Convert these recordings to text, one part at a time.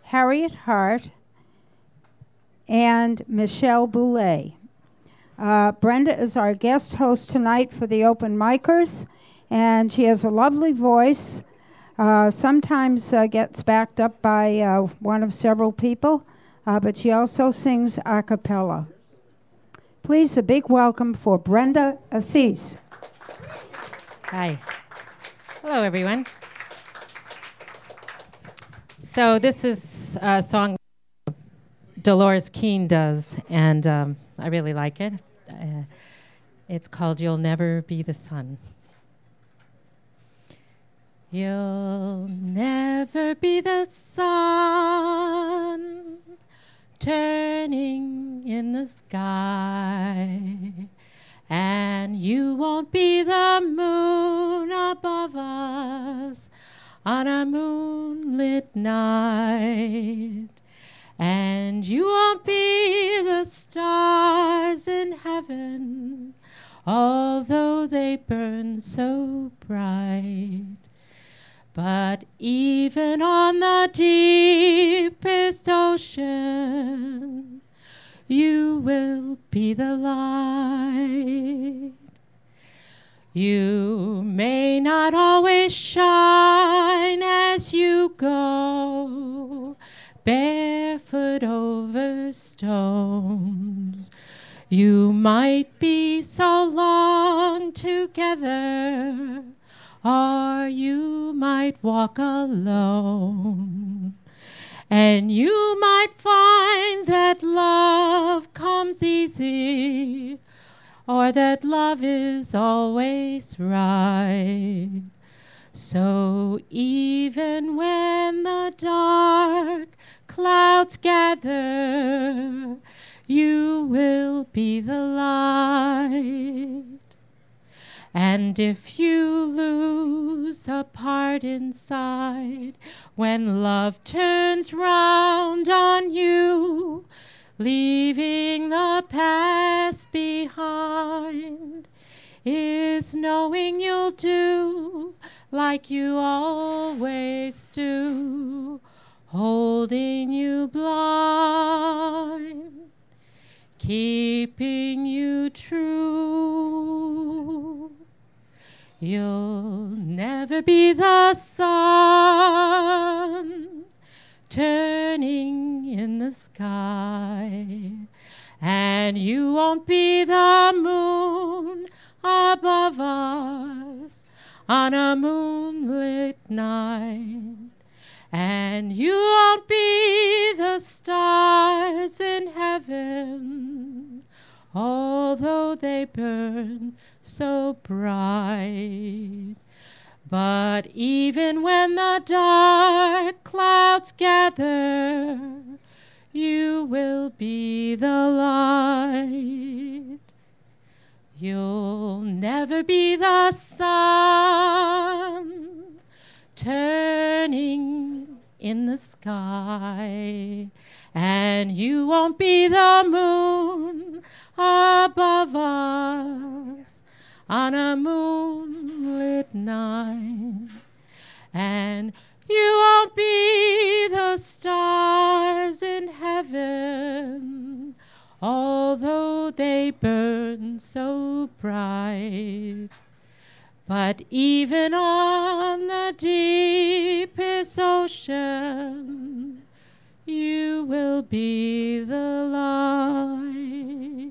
Harriet Hart, and Michelle Boulay. Brenda is our guest host tonight for the open micers, and she has a lovely voice, sometimes gets backed up by one of several people, but she also sings a cappella. Please, a big welcome for Brenda Assis. Hi. Hello, everyone. So this is a song Dolores Keane does, and I really like it. It's called You'll Never Be the Sun. You'll never be the sun turning in the sky, and you won't be the moon above us on a moonlit night, and you won't be the stars in heaven, although they burn so bright. But even on the deepest ocean, you will be the light. You may not always shine as you go barefoot over stones. You might be so long together, or you might walk alone. And you might find that love comes easy, or that love is always right. So even when the dark clouds gather, you will be the light. And if you lose a part inside, when love turns round on you, leaving the past behind, is knowing you'll do like you always do, holding you blind, keeping you true. You'll never be the sun turning in the sky, and you won't be the moon above us on a moonlit night, and you won't be the stars in heaven, although they burn so bright. But even when the dark clouds gather, you will be the light. You'll never be the sun turning in the sky, and you won't be the moon above us on a moonlit night, and you won't be the stars in heaven, although they burn so bright. But even on the deepest ocean, you will be the light.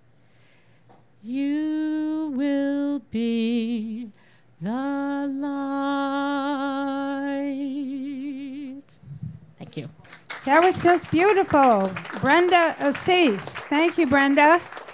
You will be the light. Thank you. That was just beautiful. Brenda Assis. Thank you, Brenda.